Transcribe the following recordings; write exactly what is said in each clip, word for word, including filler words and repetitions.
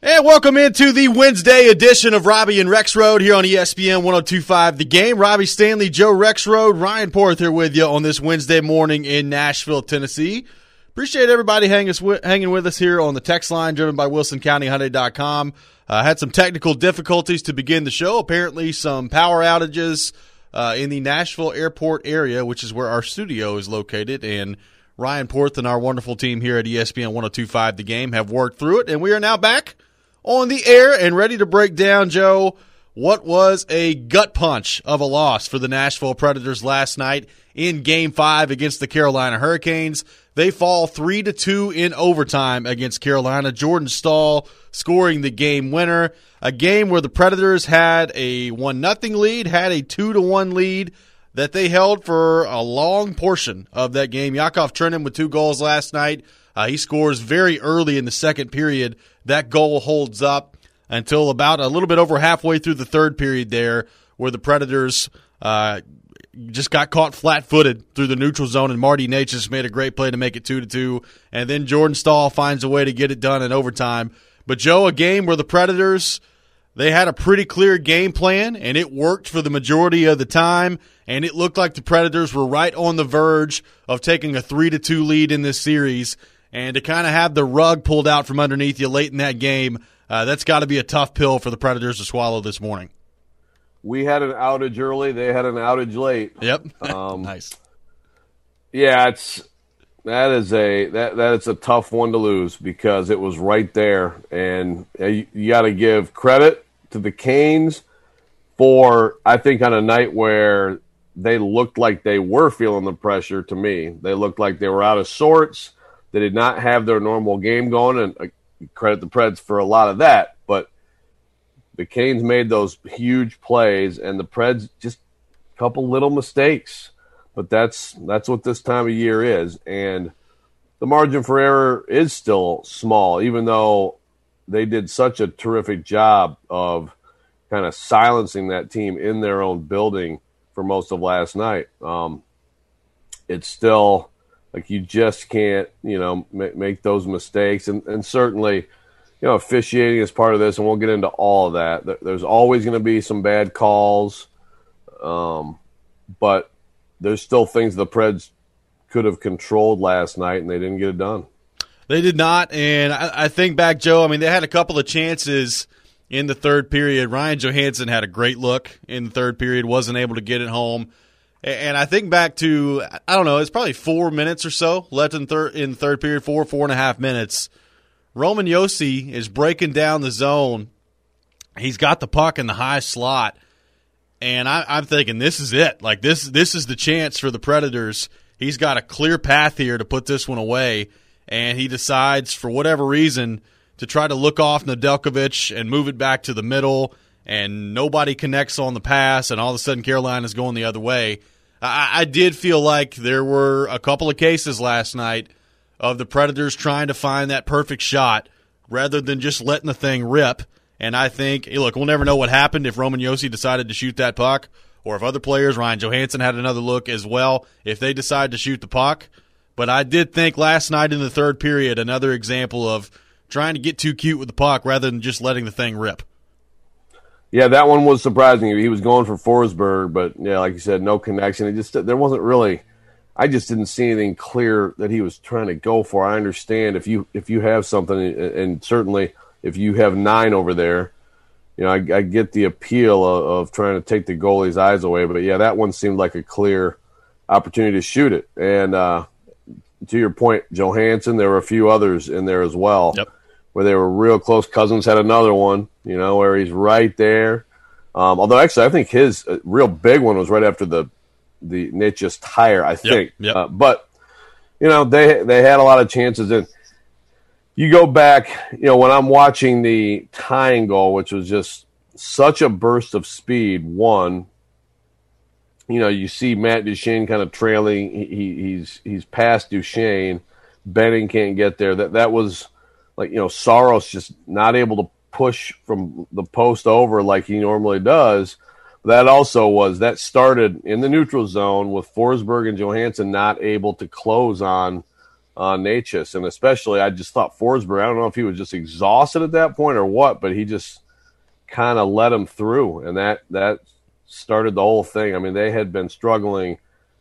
And welcome into the Wednesday edition of Robbie and Rexrode here on E S P N one oh two point five The Game. Robbie Stanley, Joe Rexrode, Ryan Porth here with you on this Wednesday morning in Nashville, Tennessee. Appreciate everybody hanging, us, hanging with us here on the text line driven by Wilson County Hyundai dot com. Uh, had some technical difficulties to begin the show. Apparently some power outages uh, in the Nashville airport area, which is where our studio is located, and Ryan Porth and our wonderful team here at E S P N one oh two point five The Game have worked through it, and we are now back on the air and ready to break down, Joe, what was a gut punch of a loss for the Nashville Predators last night in Game five against the Carolina Hurricanes. They fall three to two in overtime against Carolina. Jordan Staal scoring the game winner. A game where the Predators had a one nothing lead, had a two to one lead that they held for a long portion of that game. Yakov Trenin with two goals last night. Uh, he scores very early in the second period. That goal holds up until about a little bit over halfway through the third period there, where the Predators uh, just got caught flat-footed through the neutral zone, and Marty Necas made a great play to make it two to two. And then Jordan Staal finds a way to get it done in overtime. But, Joe, a game where the Predators, they had a pretty clear game plan, and it worked for the majority of the time, and it looked like the Predators were right on the verge of taking a three to two lead in this series. And to kind of have the rug pulled out from underneath you late in that game, uh, that's got to be a tough pill for the Predators to swallow this morning. We had an outage early. They had an outage late. Yep. Um, nice. Yeah, it's that is a that that is a tough one to lose because it was right there, and you, you got to give credit to the Canes for, I think, on a night where they looked like they were feeling the pressure. To me, they looked like they were out of sorts. They did not have their normal game going, and I credit the Preds for a lot of that. But the Canes made those huge plays, and the Preds just a couple little mistakes. But that's that's what this time of year is. And the margin for error is still small, even though they did such a terrific job of kind of silencing that team in their own building for most of last night. Um, it's still – like, you just can't, you know, make, make those mistakes. And, and certainly, you know, officiating is part of this, and we'll get into all of that. There's always going to be some bad calls, um, but there's still things the Preds could have controlled last night, and they didn't get it done. They did not, and I, I think back, Joe, I mean, they had a couple of chances in the third period. Ryan Johansson had a great look in the third period, wasn't able to get it home. And I think back to, I don't know, it's probably four minutes or so left in, thir- in the third period, four, four and a half minutes. Roman Josi is breaking down the zone. He's got the puck in the high slot. And I, I'm thinking, this is it. Like, this, this is the chance for the Predators. He's got a clear path here to put this one away. And he decides, for whatever reason, to try to look off Nedeljkovic and move it back to the middle. And nobody connects on the pass, and all of a sudden Carolina's going the other way. I, I did feel like there were a couple of cases last night of the Predators trying to find that perfect shot rather than just letting the thing rip. And I think, hey, look, we'll never know what happened if Roman Josi decided to shoot that puck, or if other players, Ryan Johansson had another look as well, if they decide to shoot the puck. But I did think last night in the third period, another example of trying to get too cute with the puck rather than just letting the thing rip. Yeah, that one was surprising. He was going for Forsberg, but yeah, like you said, no connection. It just there wasn't really. I just didn't see anything clear that he was trying to go for. I understand if you if you have something, and certainly if you have nine over there, you know, I, I get the appeal of, of trying to take the goalie's eyes away. But yeah, that one seemed like a clear opportunity to shoot it. And uh, to your point, Johansson, there were a few others in there as well. Yep. Where they were real close. Cousins had another one, you know, where he's right there. Um, although, actually, I think his uh, real big one was right after the the Necas tire, I think. Yep, yep. Uh, but, you know, they they had a lot of chances. And you go back, you know, when I'm watching the tying goal, which was just such a burst of speed, one, you know, you see Matt Duchene kind of trailing. He, he's he's past Duchene. Benning can't get there. That That was – like, you know, Saros just not able to push from the post over like he normally does. That also was, that started in the neutral zone with Forsberg and Johansson not able to close on on Natchez. And especially, I just thought Forsberg, I don't know if he was just exhausted at that point or what, but he just kind of let him through. And that, that started the whole thing. I mean, they had been struggling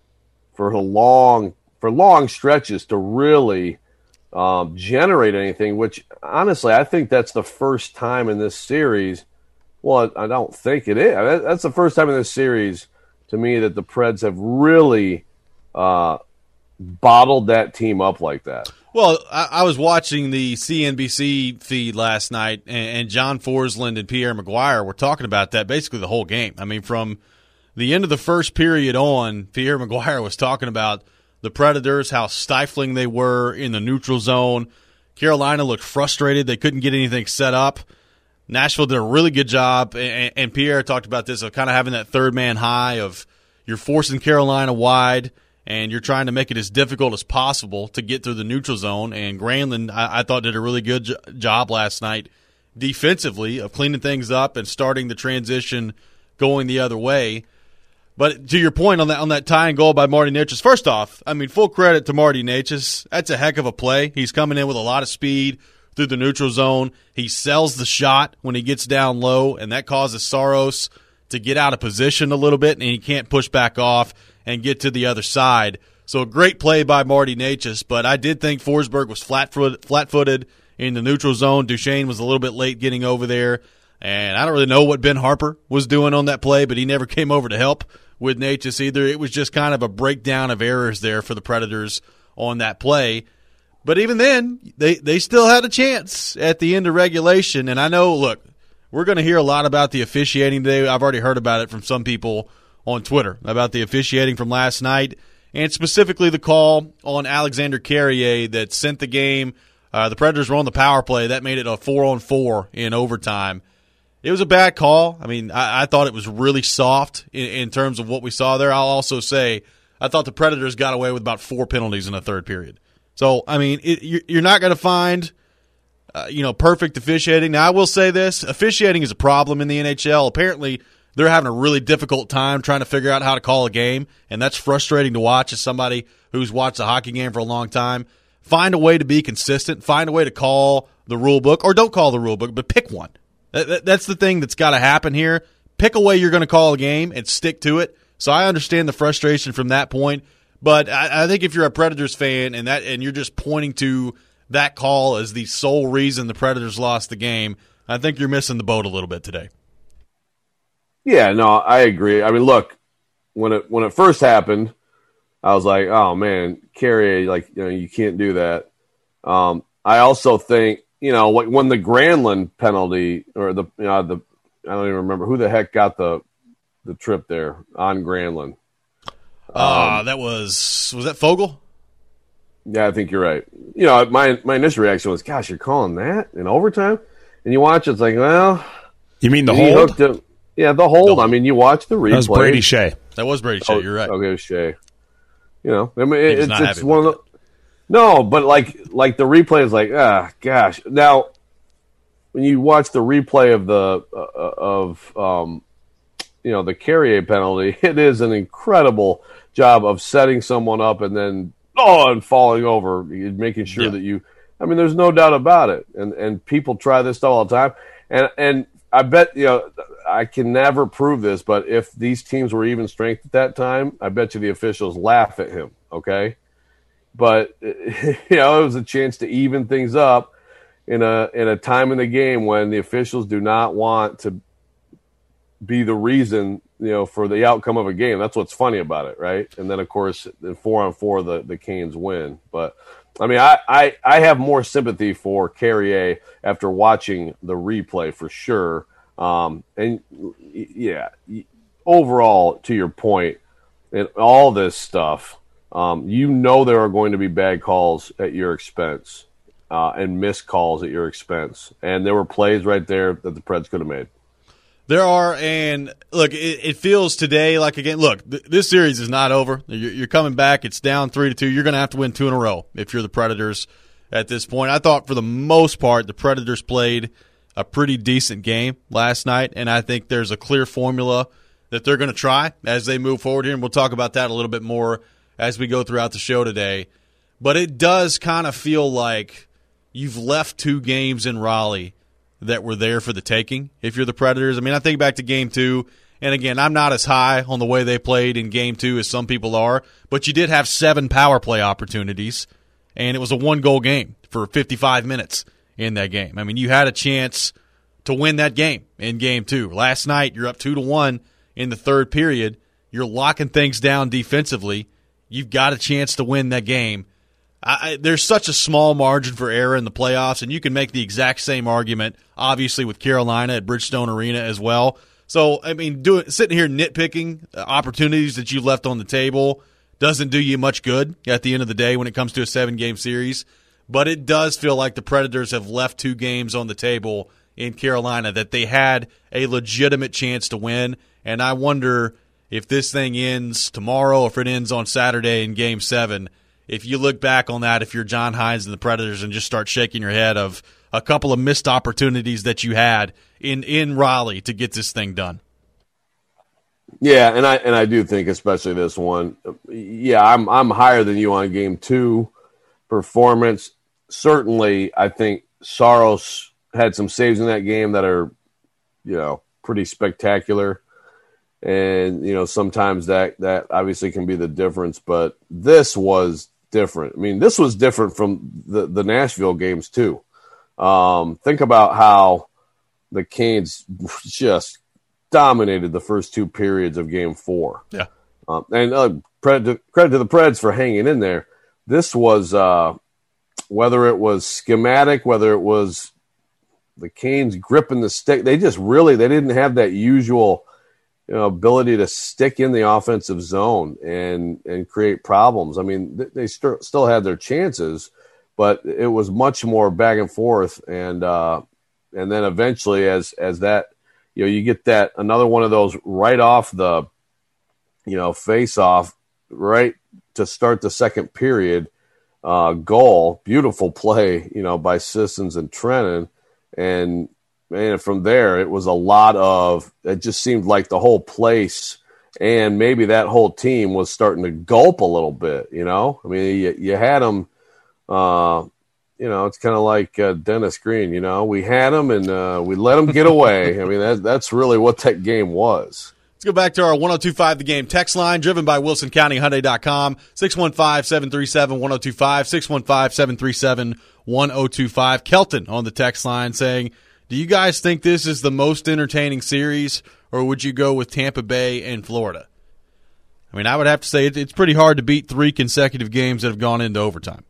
for a long, for long stretches to really um, generate anything, which honestly, I think that's the first time in this series. Well, I don't think it is. That's the first time in this series to me that the Preds have really uh, bottled that team up like that. Well, I, I was watching the C N B C feed last night, and, and John Forsland and Pierre Maguire were talking about that basically the whole game. I mean, from the end of the first period on, Pierre Maguire was talking about the Predators, how stifling they were in the neutral zone. Carolina looked frustrated. They couldn't get anything set up. Nashville did a really good job, and, and Pierre talked about this, of kind of having that third man high of you're forcing Carolina wide, and you're trying to make it as difficult as possible to get through the neutral zone. And Granlund, I, I thought, did a really good jo- job last night defensively of cleaning things up and starting the transition going the other way. But to your point on that on that tying goal by Marty Necas, first off, I mean, full credit to Marty Necas. That's a heck of a play. He's coming in with a lot of speed through the neutral zone. He sells the shot when he gets down low, and that causes Saros to get out of position a little bit, and he can't push back off and get to the other side. So a great play by Marty Necas, but I did think Forsberg was flat-footed, flat-footed in the neutral zone. Duchesne was a little bit late getting over there, and I don't really know what Ben Harper was doing on that play, but he never came over to help with Necas either. It was just kind of a breakdown of errors there for the Predators on that play. But even then, they, they still had a chance at the end of regulation. And I know, look, we're going to hear a lot about the officiating today. I've already heard about it from some people on Twitter about the officiating from last night, and specifically the call on Alexander Carrier that sent the game. Uh, the Predators were on the power play. That made it a four-on-four in overtime. It was a bad call. I mean, I, I thought it was really soft in, in terms of what we saw there. I'll also say I thought the Predators got away with about four penalties in the third period. So, I mean, it, you're not going to find, uh, you know, perfect officiating. Now, I will say this. Officiating is a problem in the N H L. Apparently, they're having a really difficult time trying to figure out how to call a game, and that's frustrating to watch as somebody who's watched a hockey game for a long time. Find a way to be consistent. Find a way to call the rule book, or don't call the rule book, but pick one. That, that's the thing that's got to happen here. Pick a way you're going to call a game and stick to it. So I understand the frustration from that point. But I, I think if you're a Predators fan and that and you're just pointing to that call as the sole reason the Predators lost the game, I think you're missing the boat a little bit today. Yeah, no, I agree. I mean, look, when it when it first happened, I was like, oh man, Carrier, like, you know, you can't do that. Um, I also think, you know, when the Granlund penalty or the you know the I don't even remember who the heck got the the trip there on Granlund. Uh, um, that was was that Fogle? Yeah, I think you're right. You know, my my initial reaction was, "Gosh, you're calling that in overtime?" And you watch, it's like, well, you mean the he hold? hooked him. Yeah, the hold. The hold. I mean, you watch the replay. That was Brady Shea. That was Brady Shea. Oh, You're right. Okay, it was Shea. You know, I mean, it, was it's not it's happy one of with the. No, but like like the replay is like, ah, gosh. Now, when you watch the replay of the uh, of um, you know, the Carrier penalty, it is an incredible job of setting someone up and then oh and falling over, making sure Yeah. that you. I mean, there's no doubt about it, and and people try this all the time, and and I bet you know I can never prove this, but if these teams were even strength at that time, I bet you the officials laugh at him. Okay, but you know it was a chance to even things up in a in a time in the game when the officials do not want to be the reason, you know, for the outcome of a game. That's what's funny about it, right? And then, of course, in four on four, the, the Canes win. But, I mean, I, I, I have more sympathy for Carrier after watching the replay for sure. Um, and, yeah, overall, to your point, and all this stuff, um, you know there are going to be bad calls at your expense uh, and missed calls at your expense. And there were plays right there that the Preds could have made. There are, and look, it, it feels today like, again, look, th- this series is not over. You're, you're coming back. It's down three to two. You're going to have to win two in a row if you're the Predators at this point. I thought for the most part the Predators played a pretty decent game last night, and I think there's a clear formula that they're going to try as they move forward here, and we'll talk about that a little bit more as we go throughout the show today. but it does kind of feel like you've left two games in Raleigh that were there for the taking if you're the Predators. I mean, I think back to game two, and again, I'm not as high on the way they played in game two as some people are, but you did have seven power play opportunities, and it was a one-goal game for fifty-five minutes in that game. I mean, you had a chance to win that game in game two. Last night, you're up two to one in the third period. You're locking things down defensively. You've got a chance to win that game. I, there's such a small margin for error in the playoffs, and you can make the exact same argument, obviously, with Carolina at Bridgestone Arena as well. So, I mean, doing sitting here nitpicking opportunities that you left on the table doesn't do you much good at the end of the day when it comes to a seven-game series. But it does feel like the Predators have left two games on the table in Carolina that they had a legitimate chance to win, and I wonder if this thing ends tomorrow, if it ends on Saturday in Game seven, if you look back on that, if you're John Hynes and the Predators and just start shaking your head of a couple of missed opportunities that you had in, in Raleigh to get this thing done. Yeah, and I and I do think especially this one. Yeah, I'm I'm higher than you on game two performance. Certainly, I think Saros had some saves in that game that are, you know, pretty spectacular. And, you know, sometimes that, that obviously can be the difference, but this was different. I mean, this was different from the, the Nashville games too. Um, think about how the Canes just dominated the first two periods of game four. Yeah. Um, and uh, credit, credit to the Preds for hanging in there. This was, uh, whether it was schematic, whether it was the Canes gripping the stick, they just really, they didn't have that usual, you know, ability to stick in the offensive zone and and create problems. I mean, they, they st- still had their chances, but it was much more back and forth. And uh, and then eventually, as as that, you know, you get that another one of those right off the, you know, face off right to start the second period uh, goal. Beautiful play, you know, by Sissons and Trennan, and. And from there, it was a lot of – it just seemed like the whole place and maybe that whole team was starting to gulp a little bit, you know? I mean, you, you had them uh, – you know, it's kind of like uh, Dennis Green, you know? We had them and uh, we let them get away. I mean, that, that's really what that game was. Let's go back to our one oh two point five The Game text line, driven by Wilson County Hyundai dot com, six one five, seven three seven, one oh two five, six one five, seven three seven, one oh two five. Kelton on the text line saying – do you guys think this is the most entertaining series, or would you go with Tampa Bay and Florida? I mean, I would have to say it's pretty hard to beat three consecutive games that have gone into overtime.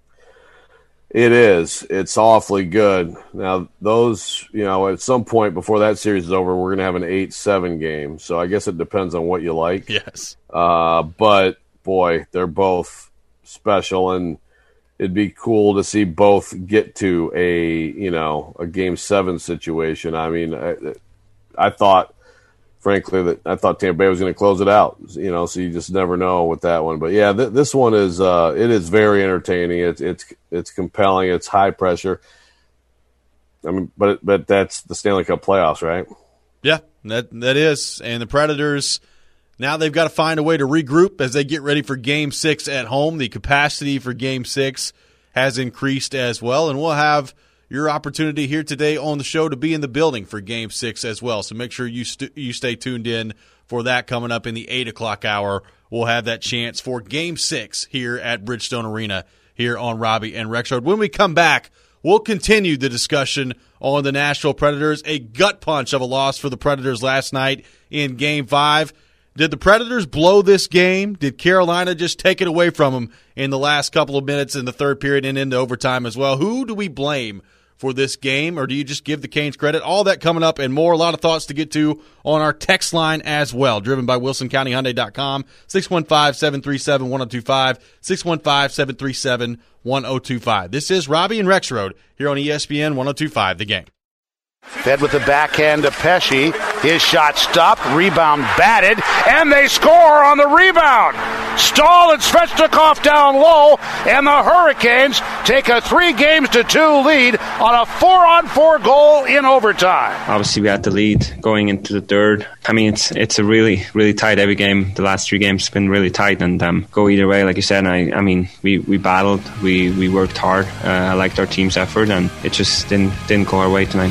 It is. It's awfully good. Now, those, you know, at some point before that series is over, we're going to have an eight seven game. So I guess it depends on what you like. Yes. Uh, but, boy, they're both special, and it'd be cool to see both get to a, you know, a game seven situation. I mean, I, I thought, frankly, that I thought Tampa Bay was going to close it out, you know, so you just never know with that one. But yeah, th- this one is, uh, it is very entertaining. It's, it's, it's compelling. It's high pressure. I mean, but, but that's the Stanley Cup playoffs, right? Yeah, that, that is. And the Predators, now they've got to find a way to regroup as they get ready for Game six at home. The capacity for Game six has increased as well, and we'll have your opportunity here today on the show to be in the building for Game six as well. So make sure you st- you stay tuned in for that coming up in the eight o'clock hour. We'll have that chance for Game six here at Bridgestone Arena here on Robbie and Rexrode. When we come back, we'll continue the discussion on the Nashville Predators. A gut punch of a loss for the Predators last night in Game five. Did the Predators blow this game? Did Carolina just take it away from them in the last couple of minutes in the third period and into overtime as well? Who do we blame for this game, or do you just give the Canes credit? All that coming up and more. A lot of thoughts to get to on our text line as well, driven by Wilson County Hyundai dot com, six one five, seven three seven, one oh two five, six one five, seven three seven, one oh two five. This is Robbie and Rexrode here on E S P N one oh two point five The Game. Fed with the backhand to Pesce. His shot stopped, rebound batted, and they score on the rebound. Stahl and Svechnikov down low, and the Hurricanes take a three games to two lead on a four-on-four goal in overtime. Obviously, we had the lead going into the third. I mean, it's it's a really, really tight every game. The last three games have been really tight and um, go either way, like you said. And I, I mean, we, we battled, we, we worked hard. Uh, I liked our team's effort, and it just didn't didn't go our way tonight.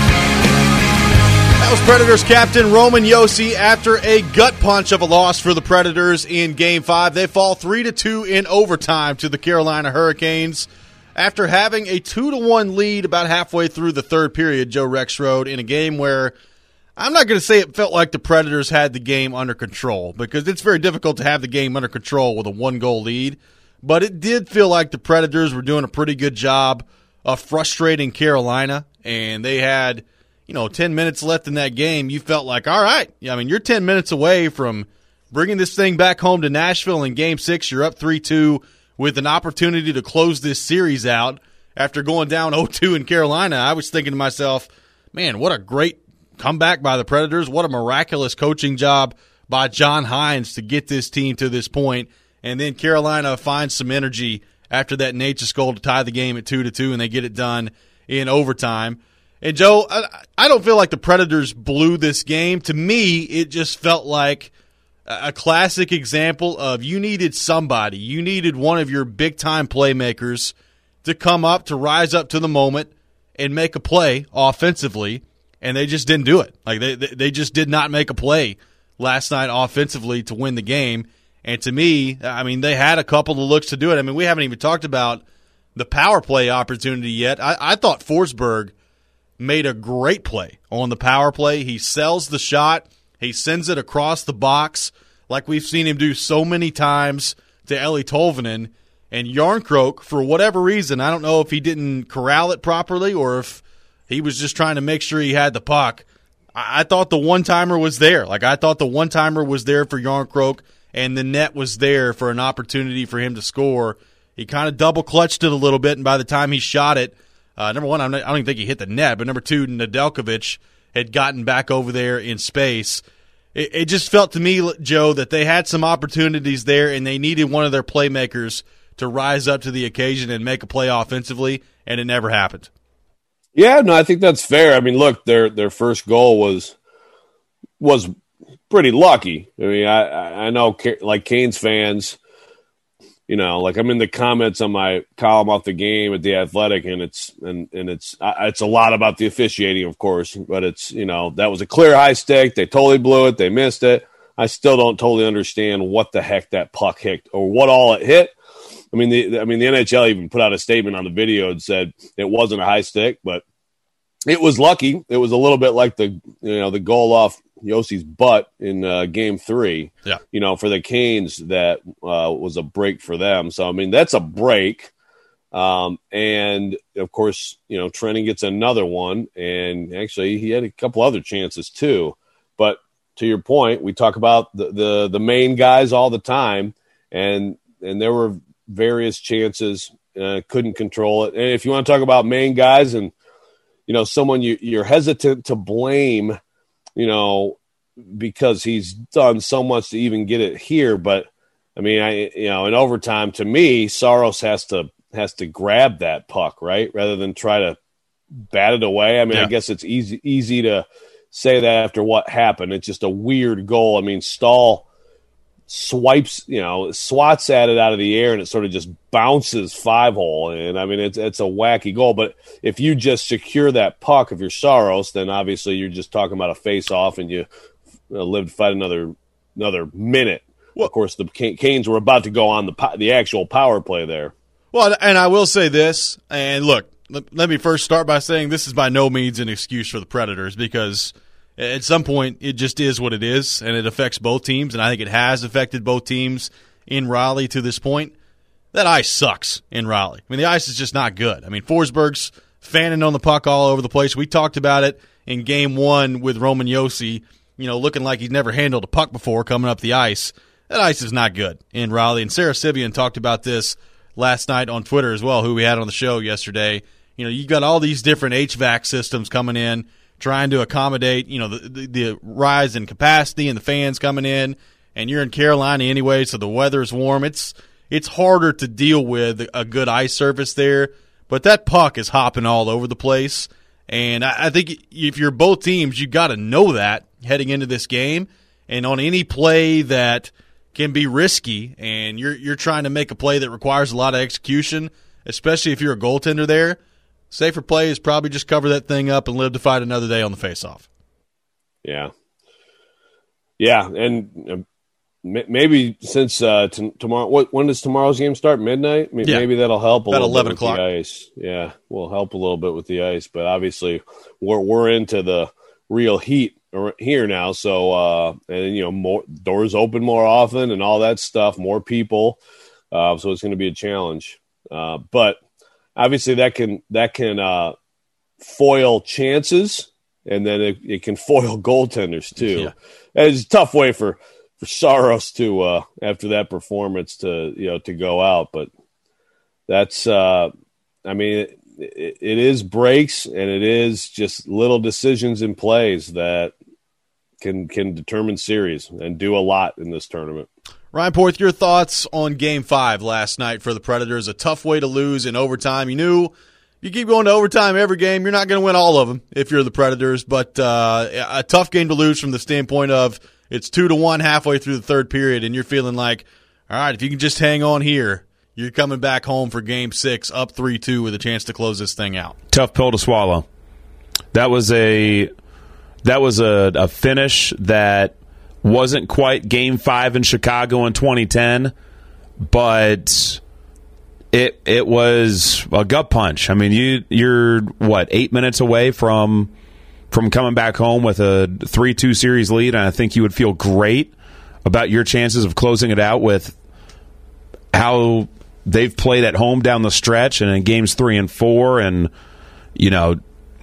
That was Predators captain Roman Josi after a gut punch of a loss for the Predators in Game five. They fall three to two in overtime to the Carolina Hurricanes after having a two to one lead about halfway through the third period, Joe Rexrode, in a game where I'm not going to say it felt like the Predators had the game under control, because it's very difficult to have the game under control with a one-goal lead, but it did feel like the Predators were doing a pretty good job of frustrating Carolina, and they had, you know, ten minutes left in that game. You felt like, all right, I mean, you're ten minutes away from bringing this thing back home to Nashville in Game six. You're up three two with an opportunity to close this series out after going down oh two in Carolina. I was thinking to myself, man, what a great comeback by the Predators. What a miraculous coaching job by John Hines to get this team to this point. And then Carolina finds some energy after that Natchez goal to tie the game at two to two, and they get it done in overtime. And, Joe, I, I don't feel like the Predators blew this game. To me, it just felt like a classic example of you needed somebody. You needed one of your big-time playmakers to come up, to rise up to the moment and make a play offensively, and they just didn't do it. Like they they just did not make a play last night offensively to win the game. And to me, I mean, they had a couple of looks to do it. I mean, we haven't even talked about the power play opportunity yet. I, I thought Forsberg made a great play on the power play. He sells the shot. He sends it across the box like we've seen him do so many times to Eeli Tolvanen. And Järnkrok, for whatever reason, I don't know if he didn't corral it properly or if he was just trying to make sure he had the puck. I, I thought the one-timer was there. Like, I thought the one-timer was there for Järnkrok, and the net was there for an opportunity for him to score. He kind of double-clutched it a little bit, and by the time he shot it, uh, number one, I'm not, I don't even think he hit the net, but number two, Nedeljkovic had gotten back over there in space. It, it just felt to me, Joe, that they had some opportunities there, and they needed one of their playmakers to rise up to the occasion and make a play offensively, and it never happened. Yeah, no, I think that's fair. I mean, look, their their first goal was was pretty lucky. I mean, I I know like Canes fans, you know, like I'm in the comments on my column off the game at The Athletic, and it's and and it's it's a lot about the officiating, of course, but it's, you know, that was a clear high stick. They totally blew it. They missed it. I still don't totally understand what the heck that puck hit or what all it hit. I mean, the I mean the N H L even put out a statement on the video and said it wasn't a high stick, but it was lucky. It was a little bit like the you know the goal off Josi's butt in uh, Game Three. Yeah, you know, for the Canes, that uh, was a break for them. So I mean, that's a break. Um, and of course, you know, Trenton gets another one, and actually he had a couple other chances too. But to your point, we talk about the the, the main guys all the time, and and there were various chances, uh, couldn't control it. And if you want to talk about main guys and, you know, someone you, you're hesitant to blame, you know, because he's done so much to even get it here. But I mean, I, you know, in overtime, to me, Saros has to, has to grab that puck, right? Rather than try to bat it away. I mean, yeah. I guess it's easy, easy to say that after what happened. It's just a weird goal. I mean, Stahl swipes, you know, swats at it out of the air, and it sort of just bounces five hole. And I mean, it's it's a wacky goal. But if you just secure that puck, if you're Saros, then obviously you're just talking about a face off, and you uh, live to fight another another minute. Well, of course, the Canes were about to go on the the actual power play there. Well, and I will say this, and look, let, let me first start by saying this is by no means an excuse for the Predators, because at some point, it just is what it is, and it affects both teams, and I think it has affected both teams in Raleigh to this point. That ice sucks in Raleigh. I mean, the ice is just not good. I mean, Forsberg's fanning on the puck all over the place. We talked about it in Game one with Roman Josi, you know, looking like he's never handled a puck before coming up the ice. That ice is not good in Raleigh, and Sarah Sivian talked about this last night on Twitter as well, who we had on the show yesterday. You know, you've got all these different H V A C systems coming in, trying to accommodate, you know, the, the, the rise in capacity and the fans coming in. and you're in Carolina anyway, so the weather is warm. It's it's harder to deal with a good ice surface there, but that puck is hopping all over the place. And I, I think if you're both teams, you got to know that heading into this game. And on any play that can be risky, and you're you're trying to make a play that requires a lot of execution, especially if you're a goaltender there, safer play is probably just cover that thing up and live to fight another day on the faceoff. Yeah. Yeah, and uh, maybe since uh, t- tomorrow, what, when does tomorrow's game start? Midnight? Maybe, yeah. maybe that'll help a About little eleven bit o'clock. with the ice. Yeah, will help a little bit with the ice. But obviously, we're we're into the real heat here now. So, uh, and you know, more doors open more often and all that stuff. More people, uh, so it's going to be a challenge. Uh, but obviously, that can that can uh, foil chances, and then it, it can foil goaltenders too. Yeah. It's a tough way for, for Saros to uh, after that performance to you know to go out, but that's uh, I mean it, it, it is breaks, and it is just little decisions and plays that can can determine series and do a lot in this tournament. Ryan Porth, your thoughts on Game Five last night for the Predators? A tough way to lose in overtime. You knew you keep going to overtime every game, you're not going to win all of them if you're the Predators, but uh, a tough game to lose from the standpoint of it's two to one halfway through the third period, and you're feeling like, all right, if you can just hang on here, you're coming back home for Game Six, up three two with a chance to close this thing out. Tough pill to swallow. That was a that was a, a finish that wasn't quite Game Five in Chicago in twenty ten, but it it was a gut punch. I mean, you you're what eight minutes away from from coming back home with a three two series lead, and I think you would feel great about your chances of closing it out with how they've played at home down the stretch and in games three and four. And, you know,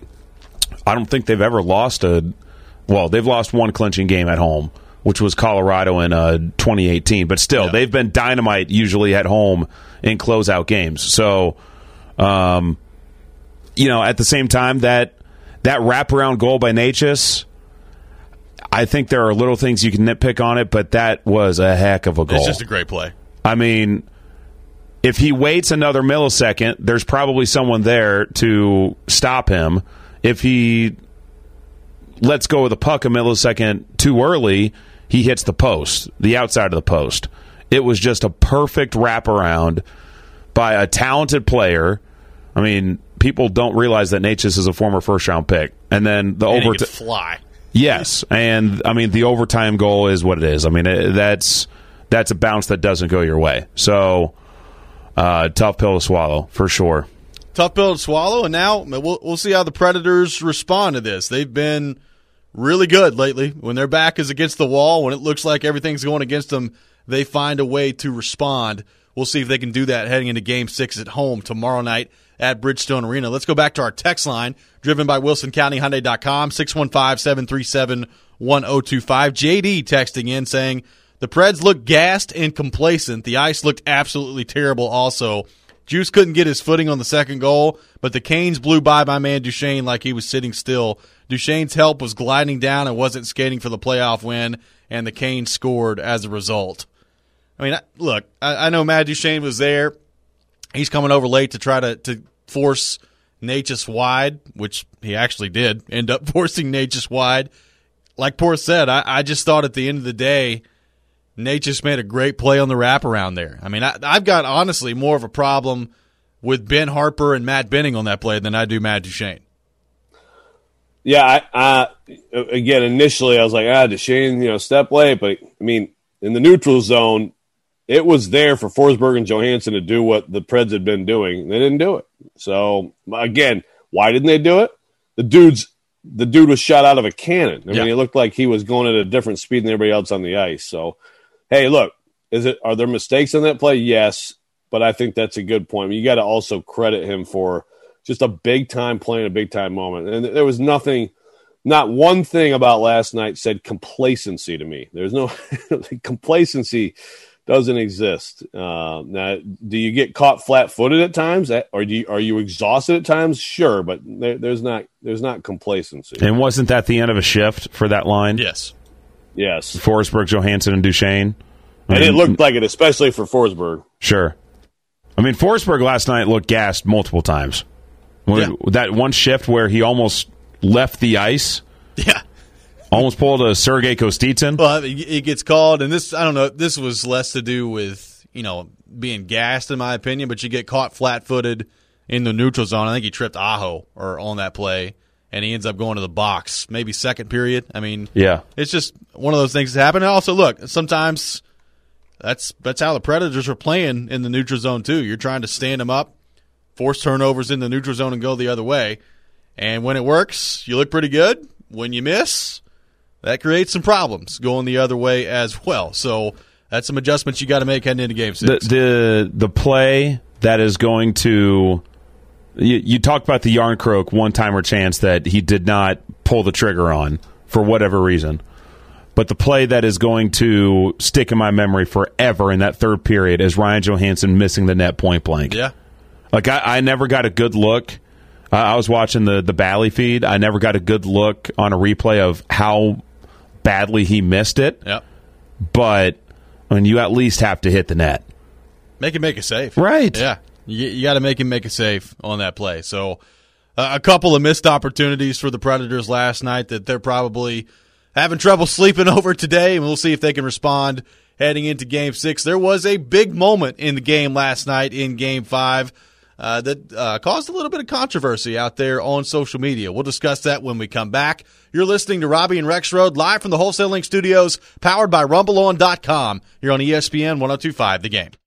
I don't think they've ever lost a – well, they've lost one clinching game at home, which was Colorado in uh, twenty eighteen. But still, yeah. They've been dynamite usually at home in closeout games. So, um, you know, at the same time, that – that wraparound goal by Necas, I think there are little things you can nitpick on it, but that was a heck of a goal. It's just a great play. I mean, if he waits another millisecond, there's probably someone there to stop him. If he lets go of the puck a millisecond too early, he hits the post, the outside of the post. It was just a perfect wraparound by a talented player. I mean, people don't realize that Necas is a former first-round pick. And then the and overtime fly. Yes, and I mean the overtime goal is what it is. I mean it, that's that's a bounce that doesn't go your way. So uh, tough pill to swallow for sure. Tough pill to swallow, and now we'll we'll see how the Predators respond to this. They've been really good lately. When their back is against the wall, when it looks like everything's going against them, they find a way to respond. We'll see if they can do that heading into Game Six at home tomorrow night at Bridgestone Arena. Let's go back to our text line, driven by Wilson County Hyundai dot com, six one five, seven three seven, one zero two five. J D texting in saying, the Preds looked gassed and complacent. The ice looked absolutely terrible also. Juice couldn't get his footing on the second goal, but the Canes blew by my man Duchesne like he was sitting still. Duchesne's help was gliding down and wasn't skating for the playoff win, and the Canes scored as a result. I mean, look, I, I know Matt Duchesne was there. He's coming over late to try to, to force Necas wide, which he actually did end up forcing Necas wide. Like Porth said, I, I just thought at the end of the day, Necas made a great play on the wraparound there. I mean, I, I've got, honestly, more of a problem with Ben Harper and Matt Benning on that play than I do Matt Duchesne. Yeah, I, I again, initially I was like, ah, Duchesne, you know, step late. But, I mean, in the neutral zone, it was there for Forsberg and Johansson to do what the Preds had been doing. They didn't do it. So, again, why didn't they do it? The dude's the dude was shot out of a cannon. I yeah. mean, it looked like he was going at a different speed than everybody else on the ice. So, hey, look, is it are there mistakes in that play? Yes, but I think that's a good point. I mean, you got to also credit him for just a big-time play in a big-time moment. And there was nothing – not one thing about last night said complacency to me. There's no – complacency – doesn't exist. Uh, now, do you get caught flat-footed at times, or do you, are you exhausted at times? Sure, but there, there's not there's not complacency. And wasn't that the end of a shift for that line? Yes. Yes. Forsberg, Johansson, and Duchesne. I And mean, it looked like it, especially for Forsberg. Sure. I mean, Forsberg last night looked gassed multiple times. Yeah. That one shift where he almost left the ice. Yeah. Almost pulled a Sergei Kostitsyn. Well, it gets called, and this, I don't know, this was less to do with, you know, being gassed, in my opinion, but you get caught flat-footed in the neutral zone. I think he tripped Aho or on that play, and he ends up going to the box, maybe second period. I mean, Yeah. it's just one of those things that happen. And also, look, sometimes that's that's how the Predators are playing in the neutral zone, too. You're trying to stand them up, force turnovers in the neutral zone, and go the other way. And when it works, you look pretty good. When you miss, that creates some problems going the other way as well. So that's some adjustments you got to make heading into game six. The, the, the play that is going to... You, you talked about the Yarncroke one-timer chance that he did not pull the trigger on for whatever reason. But the play that is going to stick in my memory forever in that third period is Ryan Johansson missing the net point blank. Yeah. Like, I, I never got a good look. Uh, I was watching the, the Bally feed. I never got a good look on a replay of how badly he missed it. Yep. But, I mean, you at least have to hit the net. Make him make a save. Right. Yeah. You, you got to make him make a save on that play. So uh, a couple of missed opportunities for the Predators last night that they're probably having trouble sleeping over today, and we'll see if they can respond heading into game six. There was a big moment in the game last night in game five uh, that uh, caused a little bit of controversy out there on social media. We'll discuss that when we come back. You're listening to Robbie and Rexrode live from the Wholesale Link Studios, powered by rumble on dot com. You're on E S P N one oh two point five The Game.